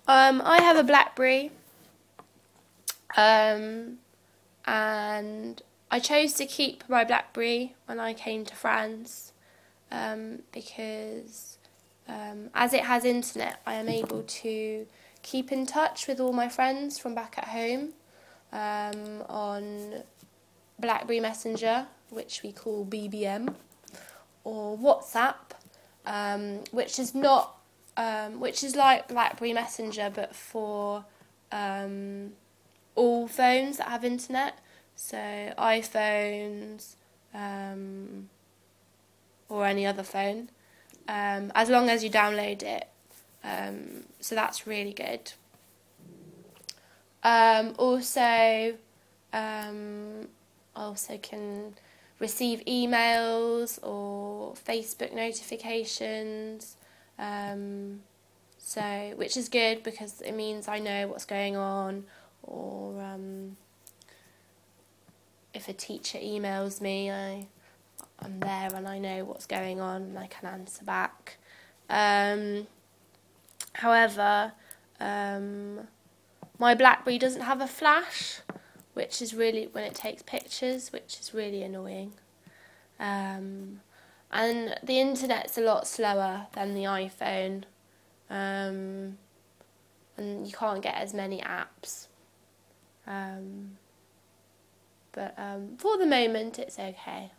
I have a BlackBerry, and I chose to keep my BlackBerry when I came to France, because as it has internet, I am able to keep in touch with all my friends from back at home on BlackBerry Messenger, which we call BBM, or WhatsApp, which is not, which is like BlackBerry Messenger but for all phones that have internet, so iPhones or any other phone, as long as you download it. So that's really good. Also can receive emails or Facebook notifications, so which is good because it means I know what's going on, or if a teacher emails me, I'm there and I know what's going on and I can answer back. However, my BlackBerry doesn't have a flash, which is really, when it takes pictures, which is really annoying. And the internet's a lot slower than the iPhone, and you can't get as many apps. But for the moment, it's okay.